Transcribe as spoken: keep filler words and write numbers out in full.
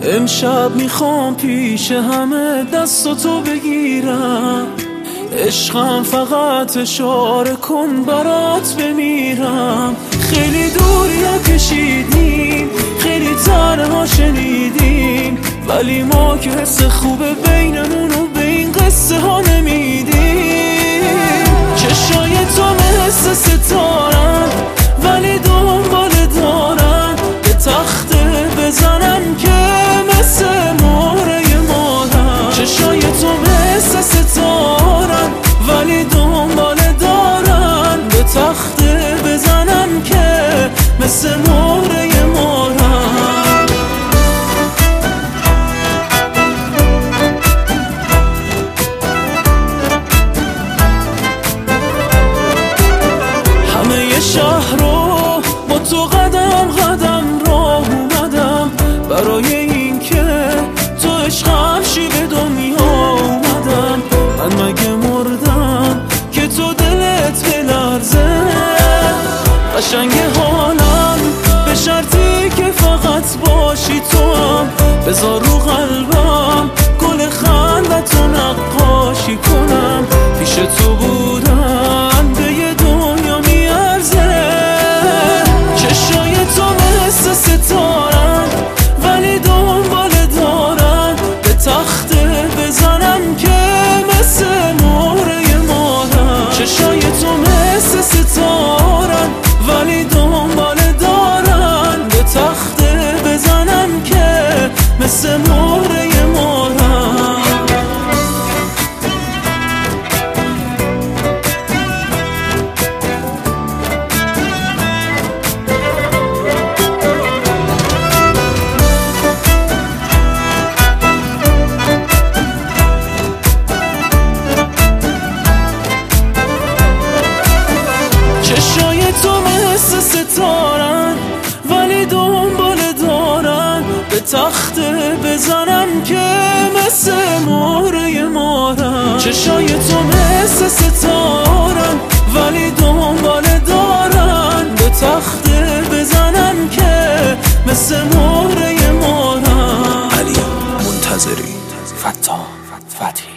امشب میخوام پیش همه دستاتو بگیرم، عشقم فقط اشاره کن برات بمیرم. خیلی دوریا کشیدیم، خیلی تنها شنیدیم، ولی ما که حس خوبه بینمونو به این قصه ها نمیدیم. چشای تو مثل ستارن ولی دنبال دارن، به تخته بزنم که مثل مهره مادرم. چشای تو مثل ستارن ولی دنبال دارن، به تخته بزنم که مثل مهره مادرم. همه شهر رو با تو قدم قدم راه اومدم، برای این که تو عشقم شی به دنیا اومدم. من مگه مردم که تو دلت بلرزه؟ قشنگ حالم به شرطی که فقط باشی تو هم، بذار رو قلبم گل خندتو نقاشی کنم. پیش تو بودن به یه دنیا میارزه. چشای تو مثل ستارن ولی دنبال دارن، به تخته بزنم که مثل مهره مادرم. چشای تو مثل ستارن ولی دنبال دارن، به تخته بزنم که مثل مهره مادرم. چشای تو مثل ستارن ولی دنبال دارن، به تخته بزنم که مثل مهره مادرم. چشای تو مثل ستارن ولی دنبال دارن، به تخته بزنم که مثل مهره مادرم. علی منتظری، فتا، فتی.